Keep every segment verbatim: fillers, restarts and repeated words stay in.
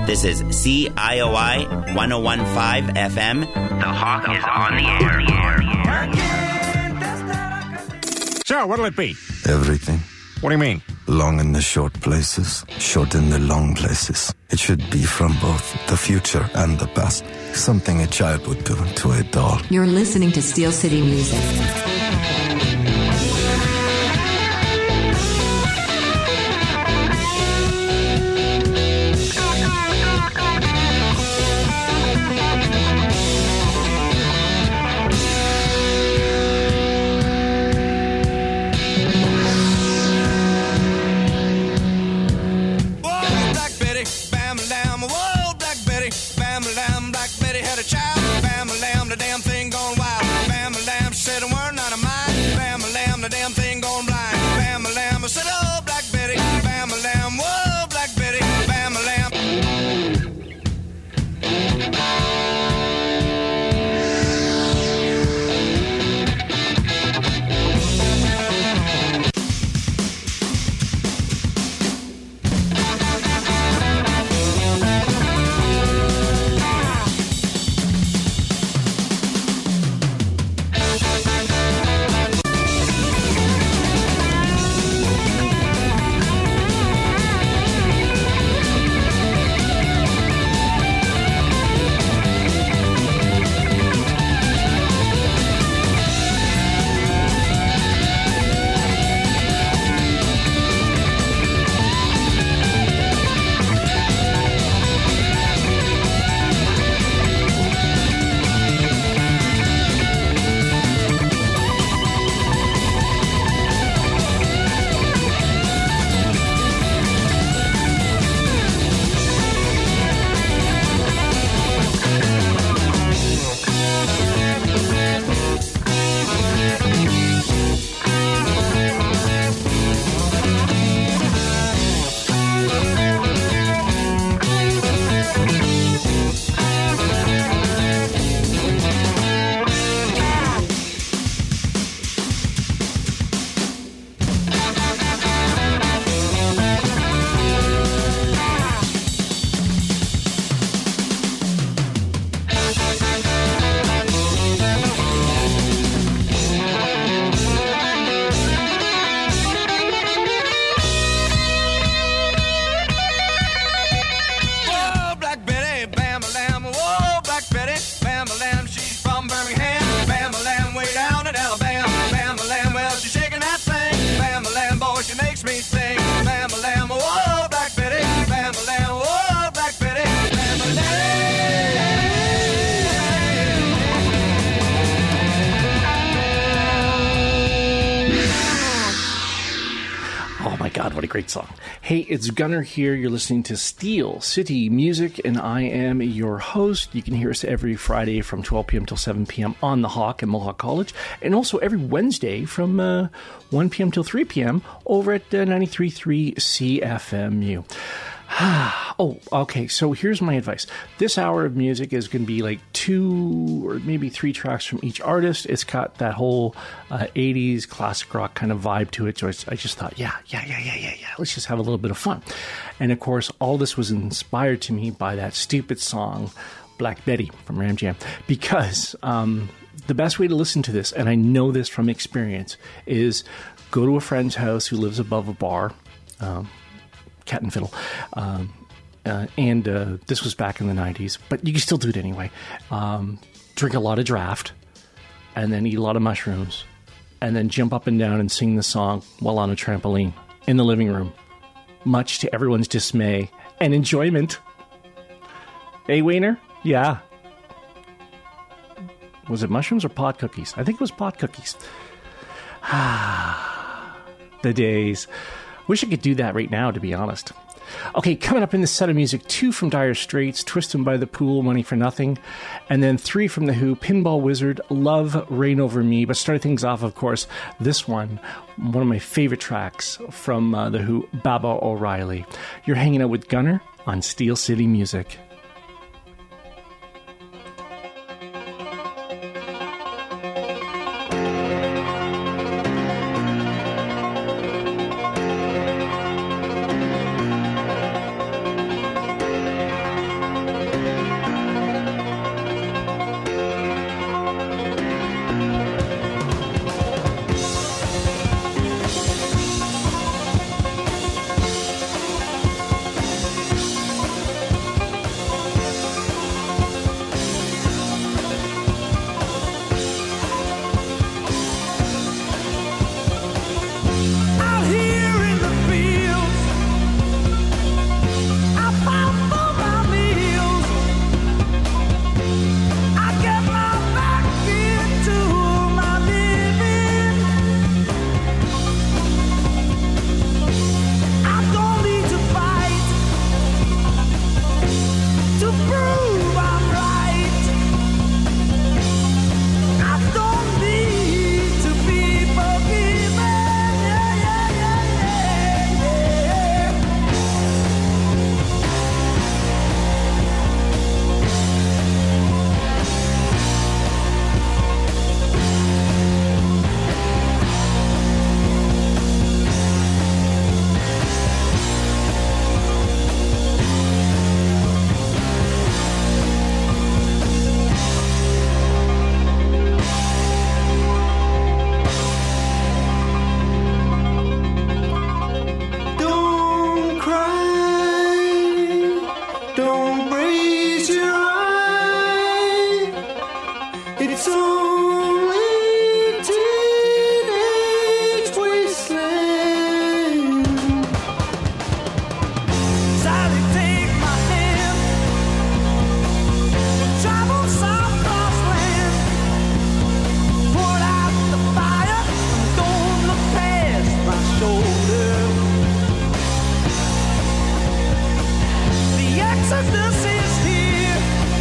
This is C I O I one oh one point five F M. The Hawk is on the air. So, what'll it be? Everything. What do you mean? Long in the short places, short in the long places. It should be from both the future and the past. Something a child would do to a doll. You're listening to Steel City Music. Great song. Hey, it's Gunner here. You're listening to Steel City Music, and I am your host. You can hear us every Friday from twelve p.m. till seven p.m. on The Hawk at Mohawk College, and also every Wednesday from uh, one p.m. till three p.m. over at uh, ninety-three point three C F M U. Oh, okay. So here's my advice. This hour of music is going to be like two or maybe three tracks from each artist. It's got that whole uh, eighties classic rock kind of vibe to it. So it's, I just thought, yeah, yeah, yeah, yeah, yeah, yeah. Let's just have a little bit of fun. And of course, all this was inspired to me by that stupid song, Black Betty from Ram Jam. Because um, the best way to listen to this, and I know this from experience, is go to a friend's house who lives above a bar. Um, Cat and Fiddle. Um, uh, and uh, this was back in the nineties, but you can still do it anyway. Um, drink a lot of draft, and then eat a lot of mushrooms, and then jump up and down and sing the song while on a trampoline in the living room, much to everyone's dismay and enjoyment. Hey, Wayner? Yeah. Was it mushrooms or pot cookies? I think it was pot cookies. Ah, the days. Wish I could do that right now, to be honest. Okay, coming up in the set of music, two from Dire Straits, Twisted by the Pool, Money for Nothing, and then three from The Who, Pinball Wizard, Love, Reign Over Me. But starting things off, of course, this one, one of my favorite tracks from uh, The Who, Baba O'Reilly. You're hanging out with Gunner on Steel City Music. Don't raise your eye. It's only teenage wasteland. Sally, take my hand. We'll travel some cross land. Put out the fire. Don't look past my shoulder. The Exodus is here.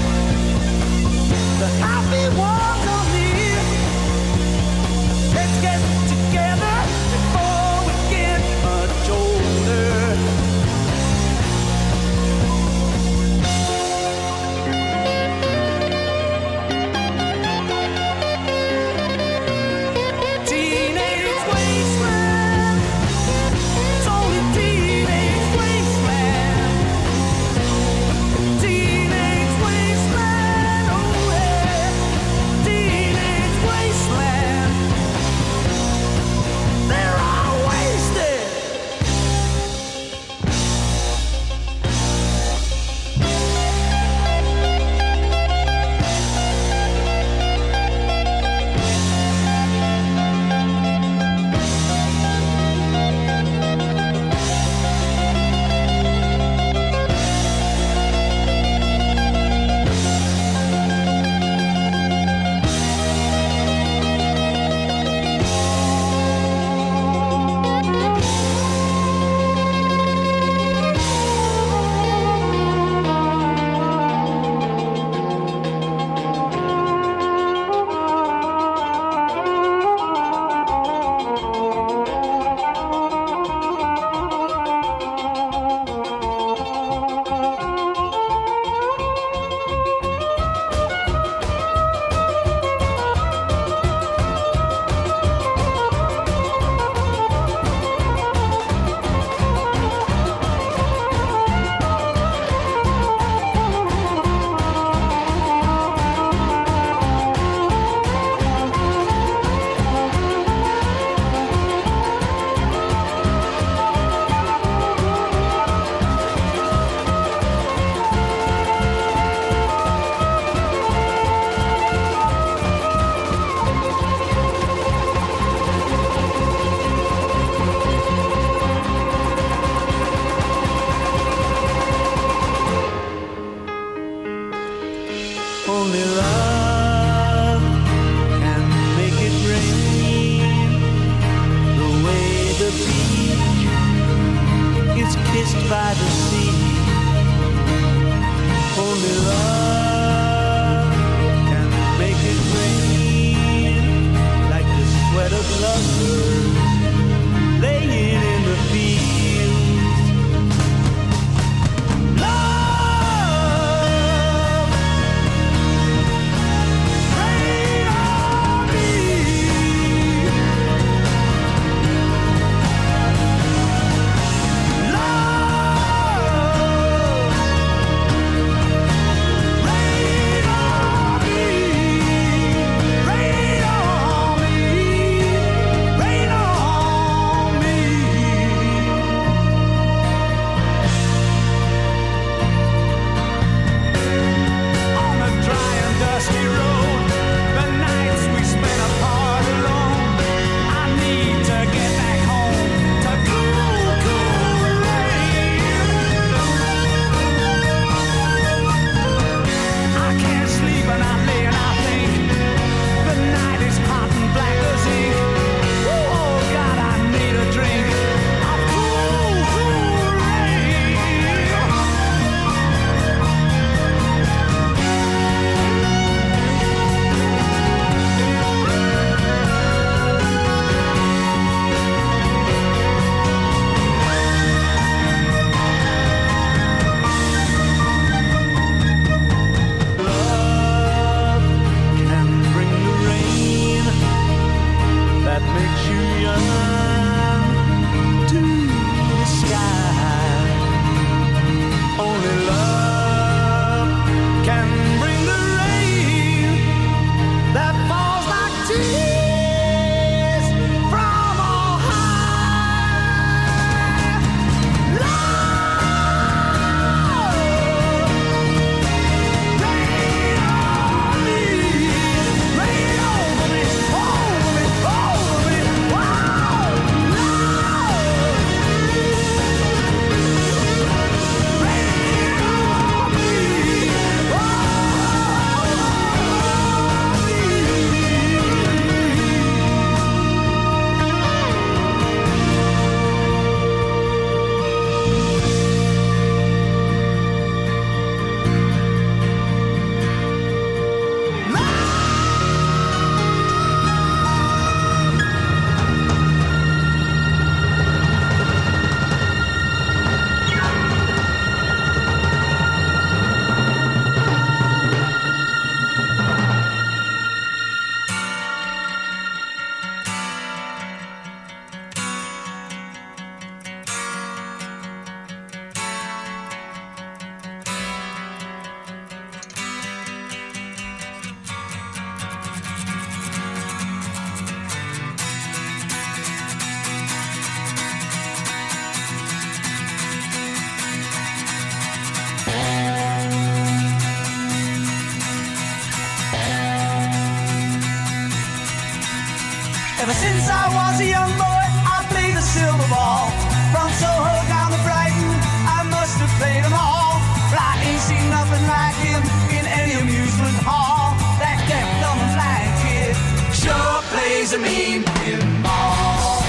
The happy ones are near. Let's get together before we get much older. Teenage wasteland. It's only teenage wasteland. Teenage wasteland, oh yeah. Teenage wasteland. They're all wasted. Only love can make it rain. The way the beach is kissed by the sea. Only love can make it rain. Like the sweat of lovers laying in the fields. Love, rain on me. Love, Ever since I was a young boy, I played the silver ball. From Soho down to Brighton, I must have played them all. But I ain't seen nothing like him in any amusement hall. That deaf, dumb, and blind kid sure plays a mean pinball.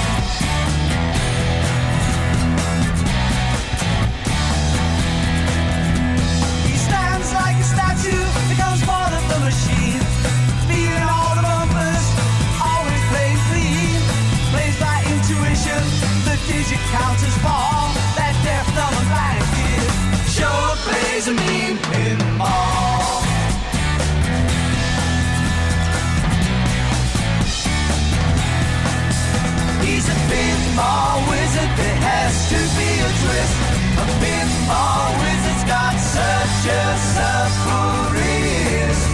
He stands like a statue, becomes part of the machine. Feeling all the bumpers, always playing clean. Plays by intuition, the digit counters fall. That deaf, dumb, and blind kid sure plays a mean pinball. He's a pinball wizard, there has to be a twist. A pinball wizard's got such a supple wrist.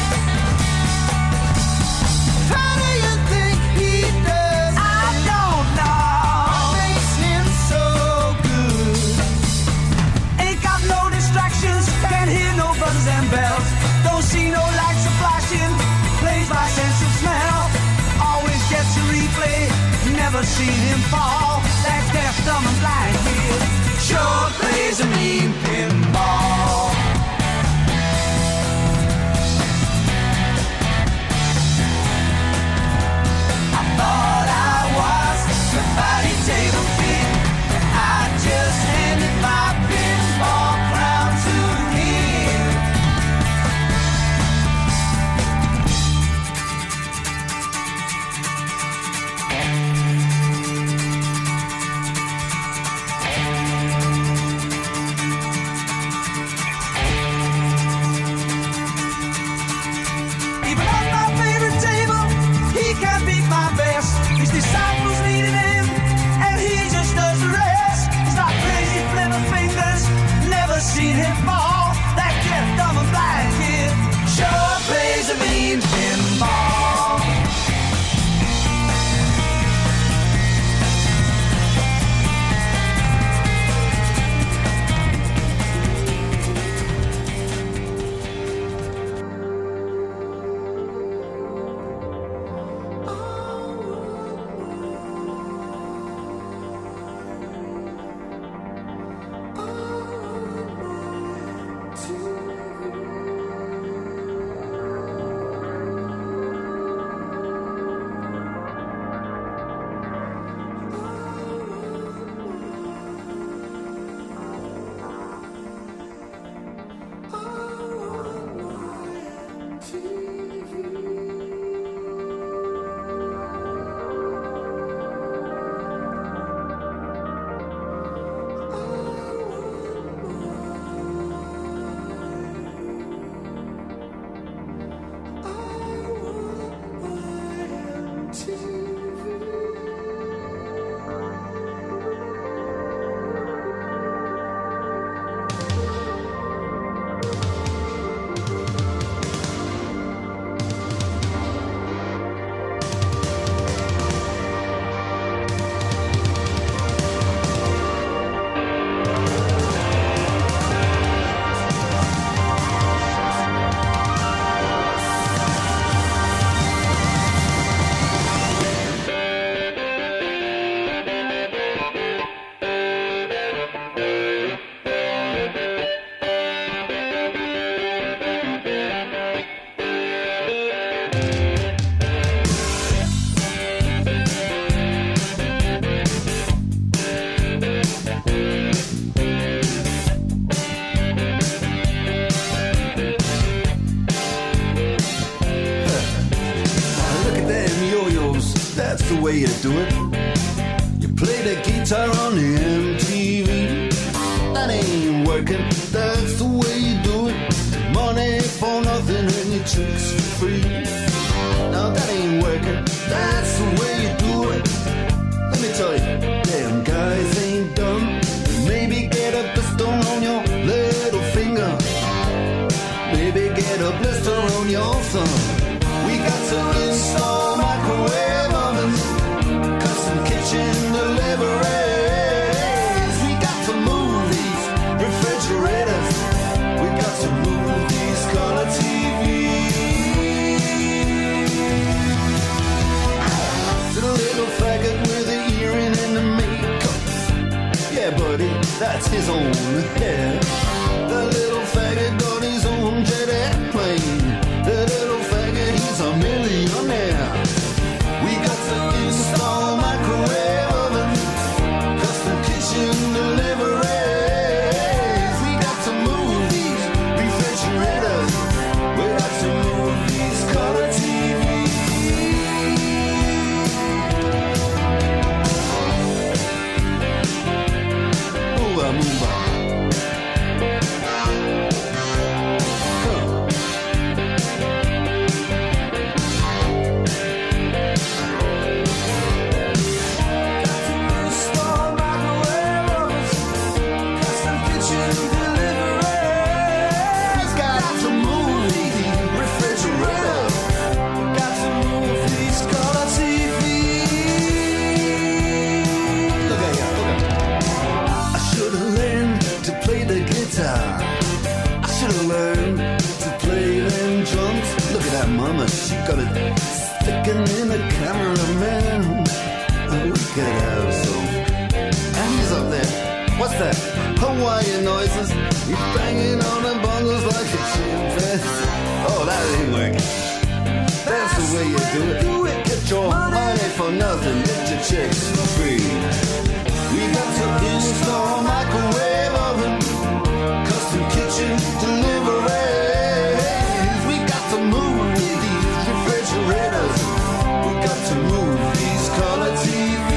How do you think he does? I don't know. What makes him so good? Ain't got no distractions, can't hear no buzzers and bells. Don't see no lights a flashing, plays by sense of smell. Always gets a replay, never seen him fall. That deaf, dumb, and blind kid sure plays a mean pinball. I thought I was the body table fit, but I just handed my pinball crown to him. Even on my favorite table, he can't beat my best. His disciples needed him, and he just does the rest. He's got crazy flipping fingers, never seen him fall. That deaf, dumb, and blind kid sure plays a mean pinball. That's the way you do it. You play the guitar on the M T V. That ain't working. That's the way you do it. Money for nothing and your tricks for free. Now that ain't working. That's the way you do it. Let me tell you, damn guys ain't dumb. Maybe get a blister on your little finger. Maybe get a blister on your thumb. We got to install microwave ovens, custom kitchen deliveries. We got to move these refrigerators. We got to move these color T Vs. the hair. The little faggot got his own jet airplane. The little faggot, he's a millionaire. We got to install microwave oven, custom kitchen deliveries. We got to move these refrigerators. We got to move these color T Vs. Move on, move on. Mama, she got it sticking in the cameraman. Oh, look at her, so. And he's up there. What's that? Hawaiian noises. He's banging on the bongos like a chimpanzee. Oh, that ain't working. That's the way you do it. Do it. Get your money for nothing. Get your chicks for free. We got to install microwave oven, custom kitchen delivery. We got to move refrigerators. We got to move these color T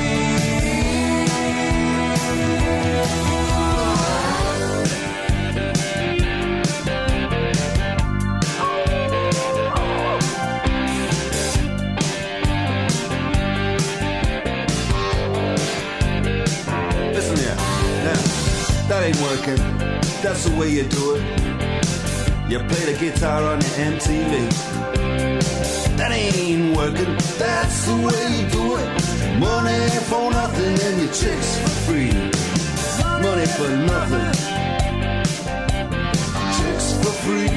Listen here, now, that ain't working. That's the way you do it. You play the guitar on your M T V. That ain't working, that's the way you do it. Money for nothing and your chicks for free. Money for nothing, chicks for free.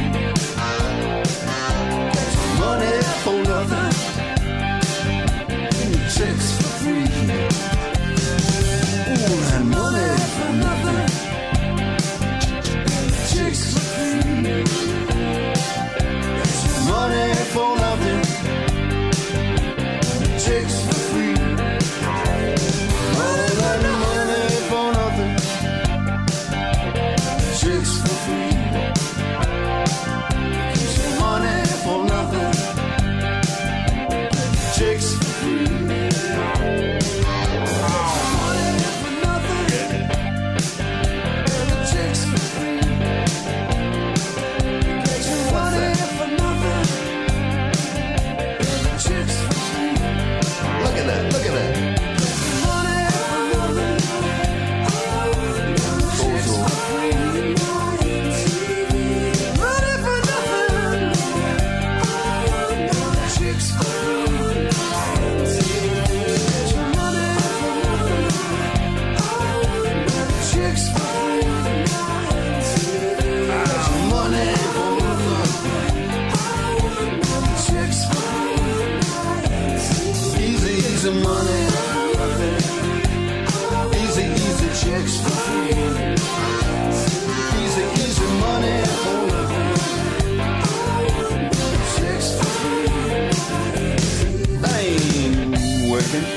Money for nothing, and your chicks for free. Ooh, that money for nothing, chicks for free. Money for nothing, chicks for free. All that money for nothing, chicks for free. Money for nothing, chicks for free. Money for nothing, chicks for free. Money for nothing. Look at that, look at that. Money, easy, easy chicks for free. Easy, easy money for nothing. Chicks for free. That ain't working.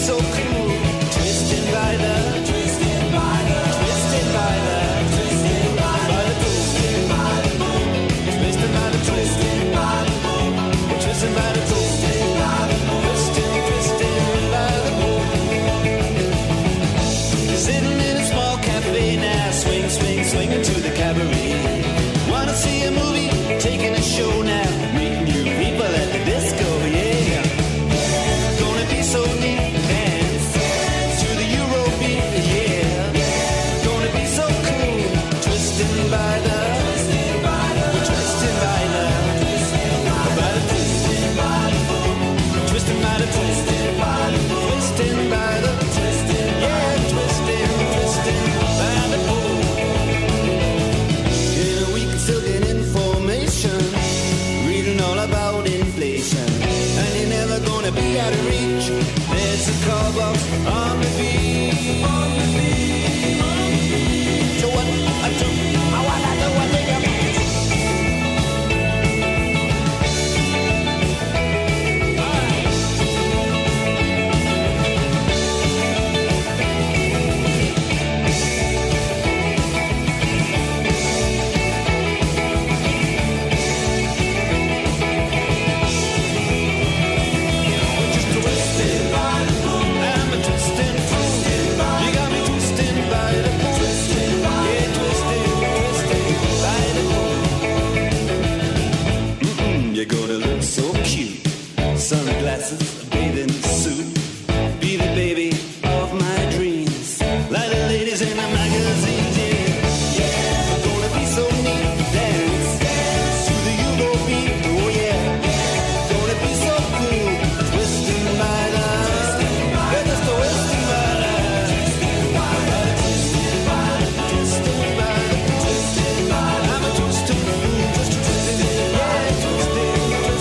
so cool. Twisting by the, twisting by the, twisting by the, twisting by the pool. Twisting by the, twisting by the pool. Twisting by the pool. Twisting, twisting by the pool. Sitting in a small cafe now, swing, swing, swinging to the cabaret. Wanna see a movie, taking a show now, meeting new people at the disco, yeah. Gonna be so neat, dance to the Eurobeat, yeah. Gonna be so cool, twisting by the, twisting by the, twisting by the, by the twisting by the, twisting by the, twisting by the, twisting by the, twisting, yeah, twisting, twisting by the pool. Yeah, we can still get information, reading all about inflation, and you're never gonna be out of reach. There's a car box on the beach. On the beach. So what I do, I wanna know what they are. You're gonna look so cute. Sunglasses, a bathing suit. Be the baby of my dreams. Like the ladies in the magazines, yeah. Yeah. Gonna be so neat. Dance, dance to the Eurobeat, oh yeah. Gonna be so cool. Twisting by the, yeah, just twisting by the, twisting by the, twisting by the, twisting by the, twisting by the. I'm a twisting fool, just twisting, yeah, twisting.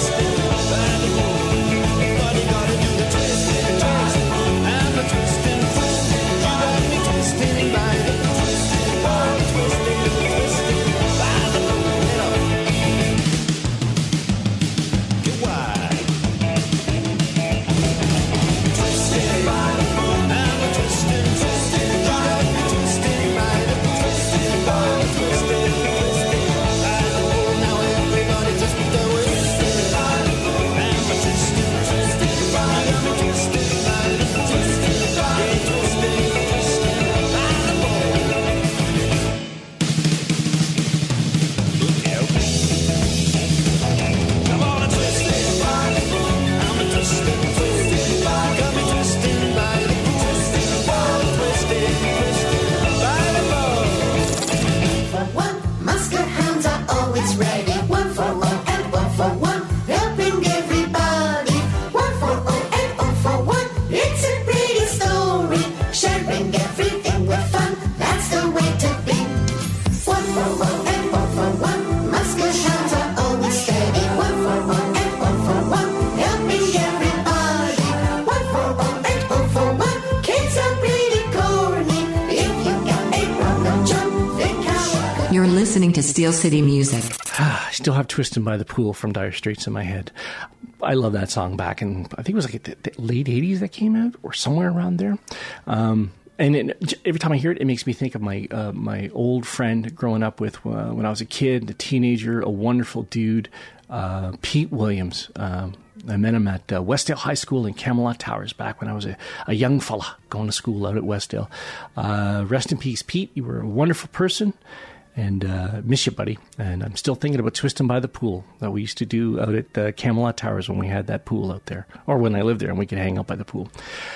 You're listening to Steel City Music. I still have Twisted by the Pool from Dire Straits in my head. I love that song back in, I think it was like the, the late eighties that came out, or somewhere around there. Um, and it, every time I hear it, it makes me think of my uh, my old friend growing up with uh, when I was a kid, a teenager, a wonderful dude, uh, Pete Williams. Um, I met him at uh, Westdale High School in Camelot Towers back when I was a, a young fella going to school out at Westdale. Uh, rest in peace, Pete. You were a wonderful person. And uh, miss you, buddy. And I'm still thinking about Twisting by the Pool that we used to do out at uh, Camelot Towers when we had that pool out there. Or when I lived there and we could hang out by the pool.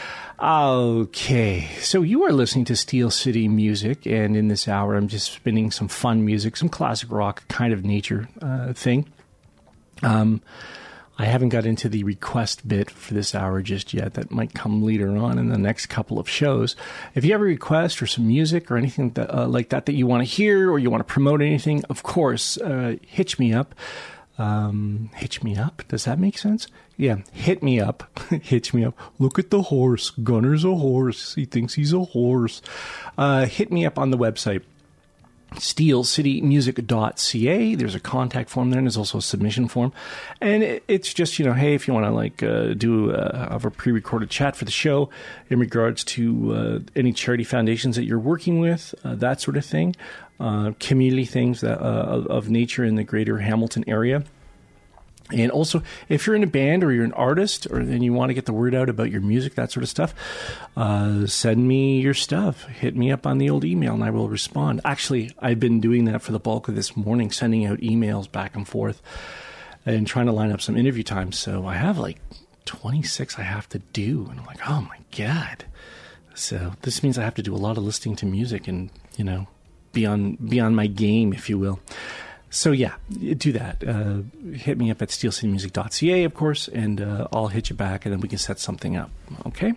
Okay, so you are listening to Steel City Music. And in this hour, I'm just spinning some fun music, some classic rock kind of nature uh, thing. Um, I haven't got into the request bit for this hour just yet. That might come later on in the next couple of shows. If you have a request or some music or anything that, uh, like that that you want to hear or you want to promote anything, of course, uh, hitch me up. Um, hitch me up? Does that make sense? Yeah, hit me up. Hitch me up. Look at the horse. Gunner's a horse. He thinks he's a horse. Uh, hit me up on the website. steel city music dot c a. There's a contact form there, and there's also a submission form. And it, it's just, you know, hey, if you want to like uh, do a, have a pre-recorded chat for the show in regards to uh, any charity foundations that you're working with, uh, that sort of thing, uh, community things that uh, of, of nature in the greater Hamilton area. And also, if you're in a band or you're an artist or then you want to get the word out about your music, that sort of stuff, uh, send me your stuff. Hit me up on the old email and I will respond. Actually, I've been doing that for the bulk of this morning, sending out emails back and forth and trying to line up some interview times. So I have like twenty-six I have to do. And I'm like, oh my God. So this means I have to do a lot of listening to music and, you know, be on, be on my game, if you will. So yeah, do that. Uh, hit me up at steel city music dot c a, of course, and uh, I'll hit you back, and then we can set something up. Okay.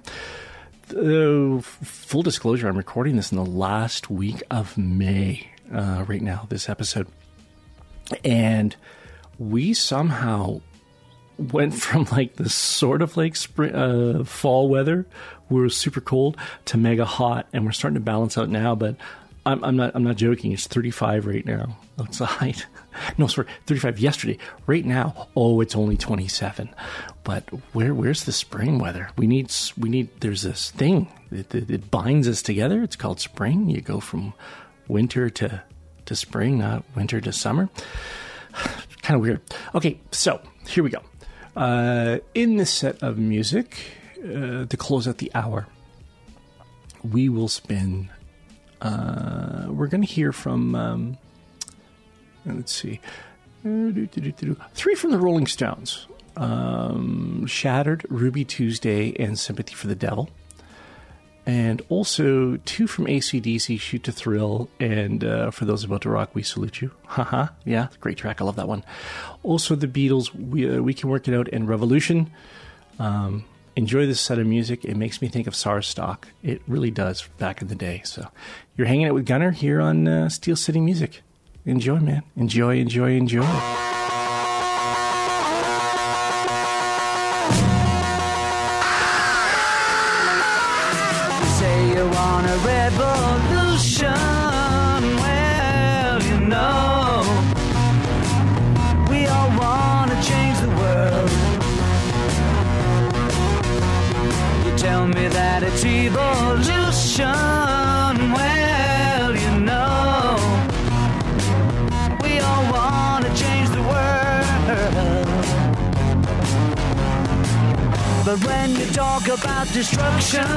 Uh, full disclosure: I'm recording this in the last week of May uh, right now. This episode, and we somehow went from like this sort of like spring, uh, fall weather, where it was super cold, to mega hot, and we're starting to balance out now, but. I'm, I'm not. I'm not joking. It's thirty-five right now outside. No, sorry, thirty-five yesterday. Right now, oh, it's only twenty-seven. But where? Where's the spring weather? We need. We need. There's this thing. It, it, it binds us together. It's called spring. You go from winter to to spring, not winter to summer. Kind of weird. Okay, so here we go. Uh, in this set of music, uh, to close out the hour, we will spin. Uh, we're going to hear from, um, let's see, three from the Rolling Stones, um, Shattered, Ruby Tuesday, and Sympathy for the Devil. And also two from A C D C, Shoot to Thrill, and uh, For Those About to Rock, We Salute You. Haha, yeah, great track, I love that one. Also the Beatles, We, uh, we Can Work It Out, and Revolution. Um... Enjoy this set of music. It makes me think of Sarstock. It really does back in the day. So you're hanging out with Gunner here on uh, Steel City Music. Enjoy, man. Enjoy, enjoy, enjoy. You say you want a revolution. Well, you know, we all want to change the world. Tell me that it's evolution. Well, you know, we all want to change the world. But when you talk about destruction,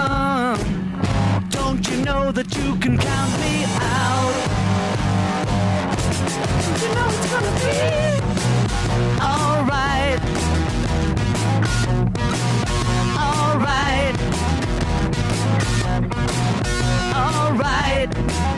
don't you know that you can count me out? You know it's gonna be alright. Alright, alright.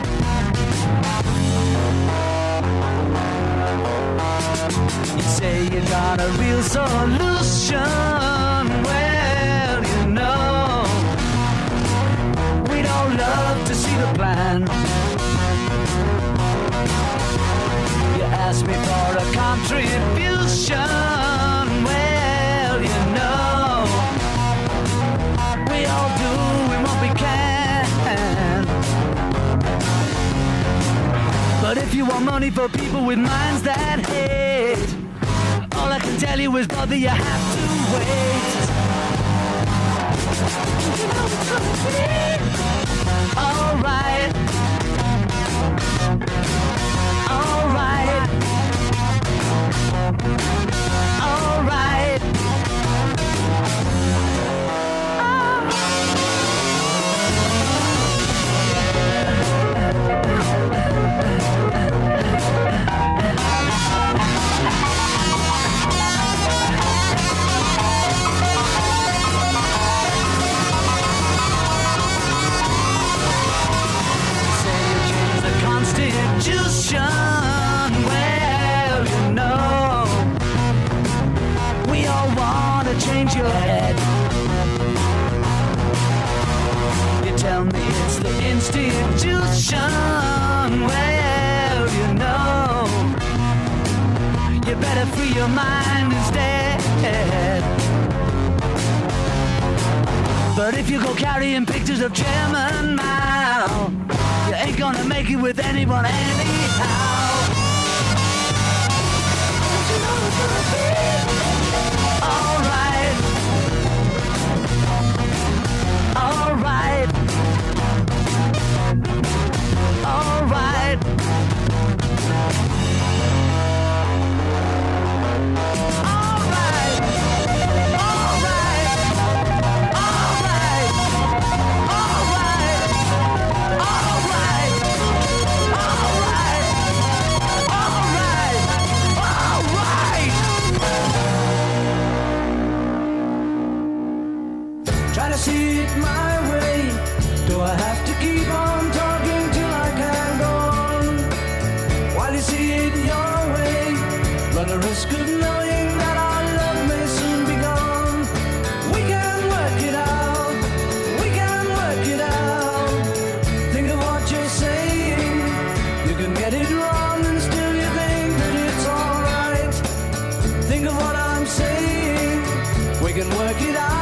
You say you got a real solution. Well, you know, we'd all love to see the plan. You asked me for a contribution. Well, you know, we all doing what we can. But if you want money for people with minds that hate, all I can tell you is, brother, you have to wait. You know it's gonna be alright. Alright. Alright. Constitution, well, you know, we all want to change your head. You tell me it's the institution, well, you know, you better free your mind instead. But if you go carrying pictures of Chairman Mao, you ain't gonna make it with anyone anyhow. Don't you know it's gonna be alright? Alright. Alright. Try to see it my way. Do I have to keep on talking till I can go on? While you see it your way, run the risk of knowing that our love may soon be gone. We can work it out. We can work it out. Think of what you're saying. You can get it wrong and still you think that it's alright. Think of what I'm saying. We can work it out.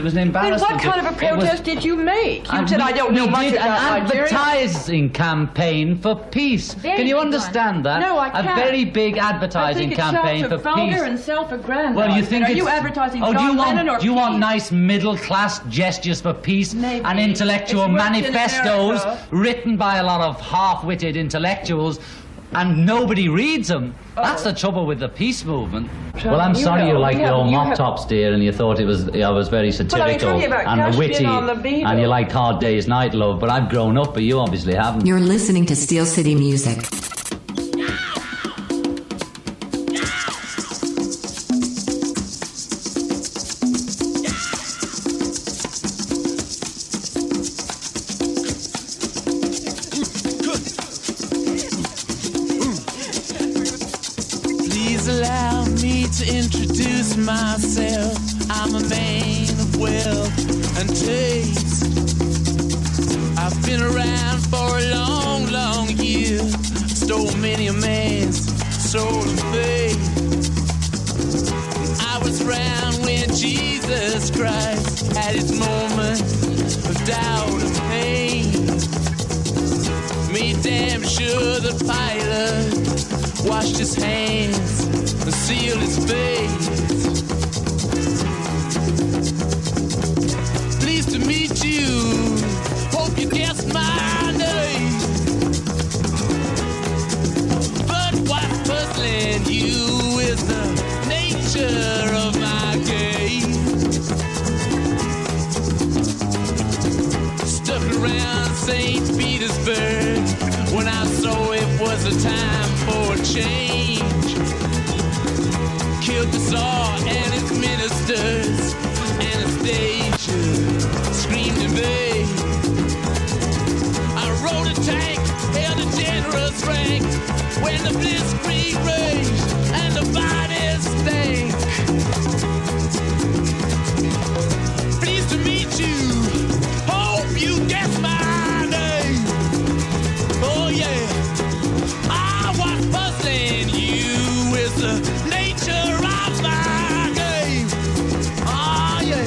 It was an Then embarrassment. what kind of a It was- protest did you make? You And said, we- I don't know we much did about an Nigeria. advertising campaign for peace. Very Can you big understand one. that? No, I A can't. very big I advertising think it campaign sounds for so vulgar peace. and self-aggrandizing. Well, you think Are it's... you advertising oh, John do you want, Lennon or do you want peace? nice middle-class gestures for peace Maybe. and intellectual It's worked in manifestos America. written by a lot of half-witted intellectuals and nobody reads them? That's the trouble with the peace movement. Well, I'm you sorry know, you like you your have- you mop have- tops, dear, and you thought it was I was very satirical talking about and cashed in witty, on the Beatles. and you liked Hard Day's Night, love. But I've grown up, but you obviously haven't. You're listening to Steel City Music. Please allow me to introduce myself. I'm a man of wealth and taste. I've been around for a long, long year. Stole many a man's soul and faith. I was around when Jesus Christ had his moment of doubt and pain. Made damn sure the pilot washed his hands and sealed his face. Pleased to meet you. Hope you guessed my name. But what's puzzling you is the nature of my game. Stuck around Saint Petersburg when I saw it was a time for a change. Killed the Tsar and his ministers. Anastasia screamed in vain. I rode a tank, held a generous rank when the blitzkrieg raged and the bodies stank. Pleased to meet you. Hope you guessed my name. Oh yeah. I was puzzling you with the nature of my game. Oh yeah.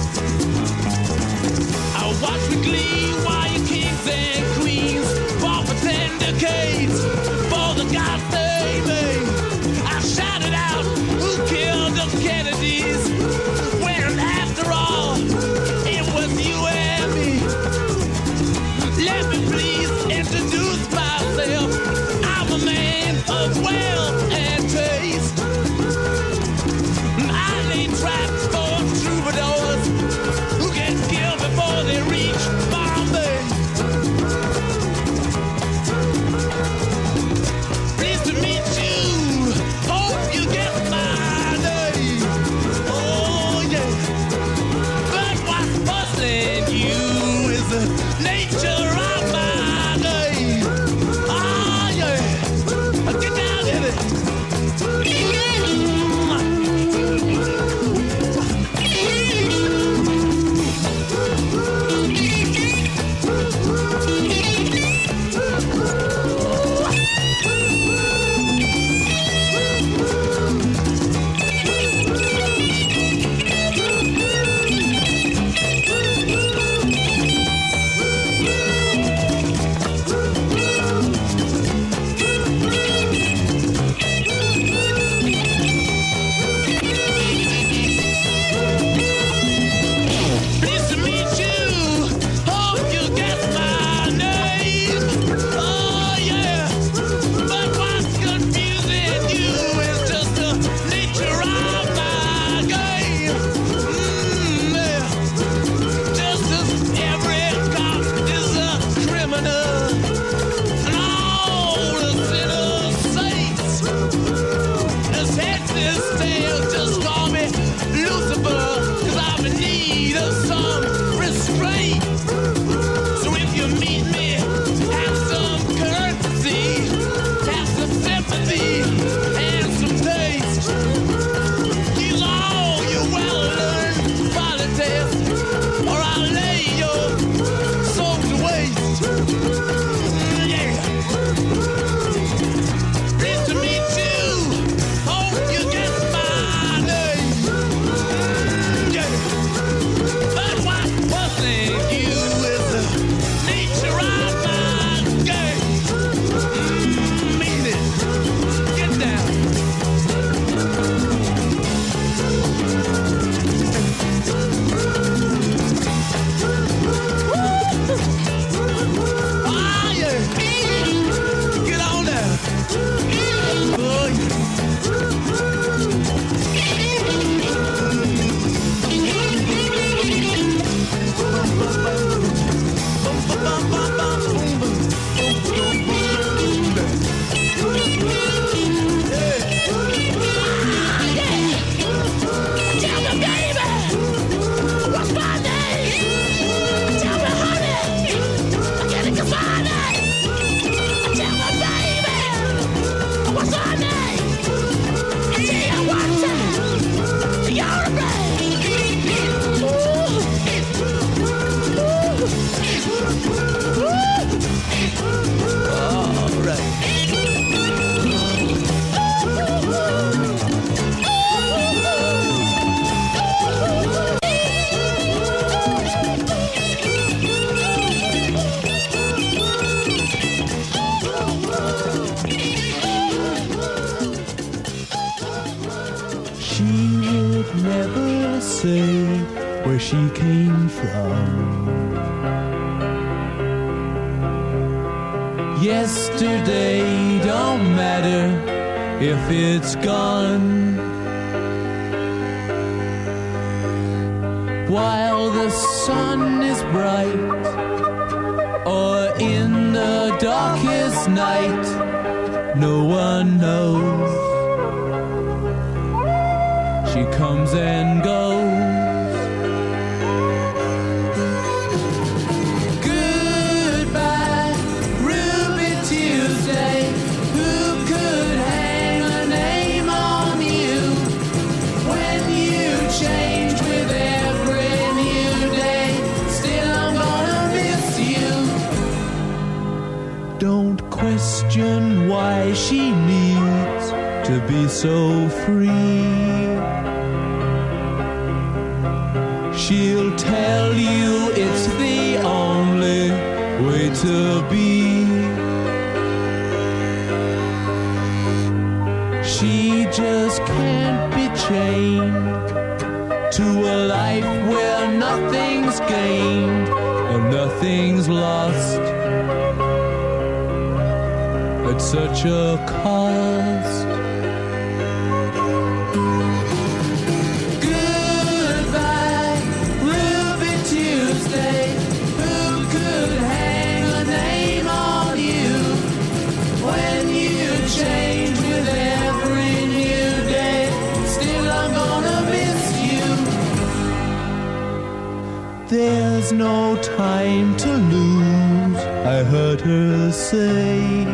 I watch with glee while your kings and queens fought for ten decades for the gods they made. I shouted out, who killed the Kennedys? When after all, it was you and me. Let me please introduce myself. I'm a man of wealth and taste. I lay traps for troubadours who get killed before they reach Bombay. Pleased to meet you. Hope you get my name. Oh yeah. But what's puzzling you is the nature of my name. Oh yeah. Get down in it. Pleased to meet you. Hope you guess my name. Oh yeah. But what's confusing you is just the nature of my game. Mm, yeah. Just as every cop is a criminal, and all the sinners saints. This head, this tail, just call me Lucifer, 'cause I'm in need of some restraint. So if you meet me, have some courtesy, have some sympathy, and some taste. Use all your well-learned politics, or I'll lay your soul to waste. Yeah. Pleased to meet you. Hope you get my name. she would never say where she came from. Yesterday don't matter if it's gone. While the sun is bright, or in the darkest night, no one knows. She comes and goes. Goodbye, Ruby Tuesday. Who could hang a name on you when you change with every new day? Still, I'm gonna miss you. Don't question why she needs to be so free. She'll tell you it's the only way to be. She just can't be chained to a life where nothing's gained and nothing's lost at such a cost. Goodbye, Ruby Tuesday. Who could hang a name on you when you change with every new day? Still, I'm gonna miss you. There's no time to lose, I heard her say.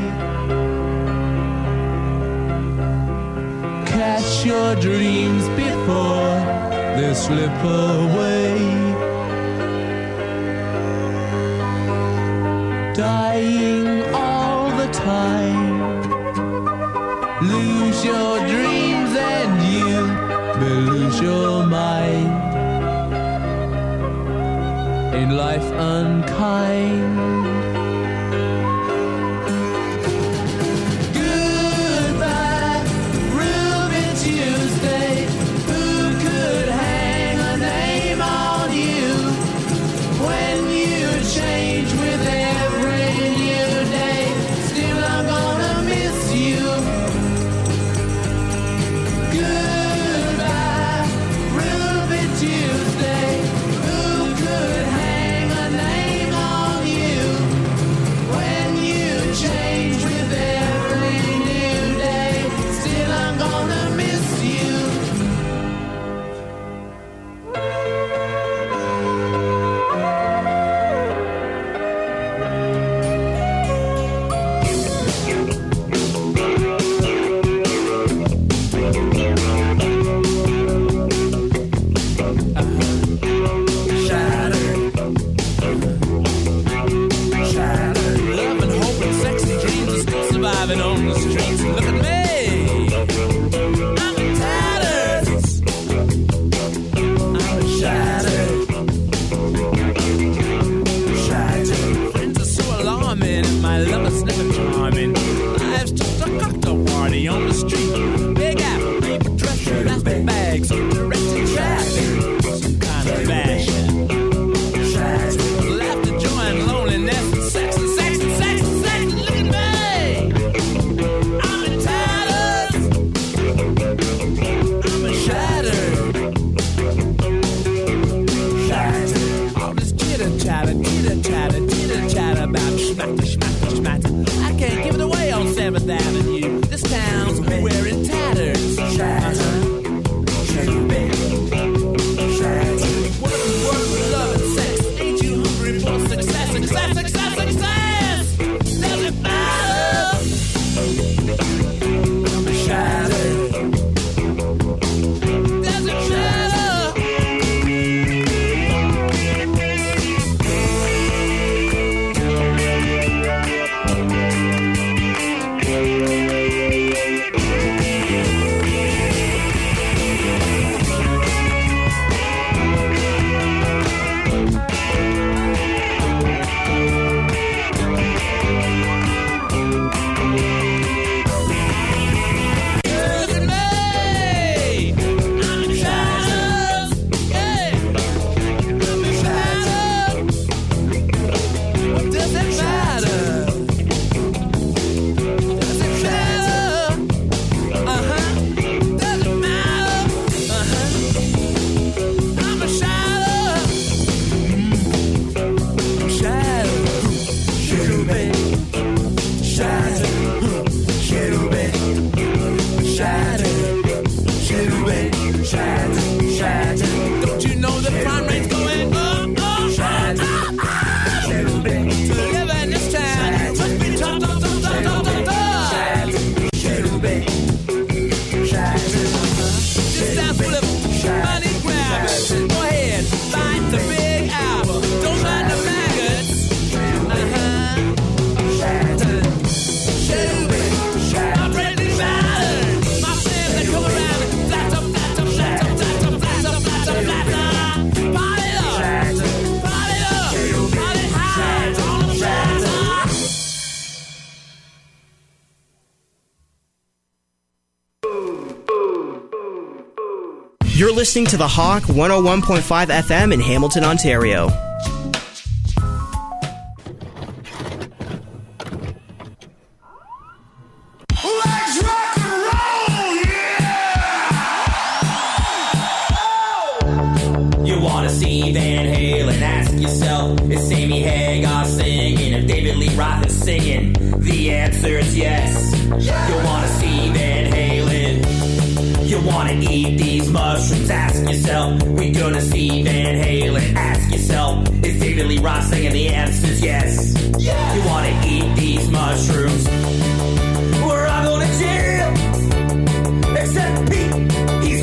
Catch your dreams before they slip away. Dying all the time. Lose your dreams and you may lose your mind. Ain't life unkind? Goodbye, Ruby Tuesday. Who could hang a name on you when you change with every new day? Still, I'm gonna miss you. Goodbye, Ruby Tuesday. Who could hang a name on you Don't you know the crime rate's going up, up, up, up, up? To live in this town, you must be tough, tough, tough, tough, tough, tough, tough. This town's full of money grabbers. Go ahead, light the big apple. Don't mind the maggots. Uh-huh. I'm ready to battle. My friends, they come around and flat up, flat up, flat up, flat up, flat up, flat up, flat up. Party up, party up, party high, on the flat up. You're listening to The Hawk one oh one point five F M in Hamilton, Ontario. Let's rock and roll, yeah! You wanna see Van Halen? Ask yourself, is Sammy Hagar singing? If David Lee Roth is singing? The answer is yes. You wanna see Van Halen? You wanna eat these mushrooms? Ask yourself, we gonna see Van Halen? Ask yourself, is David Lee Roth singing? The answer is yes. You wanna eat these mushrooms?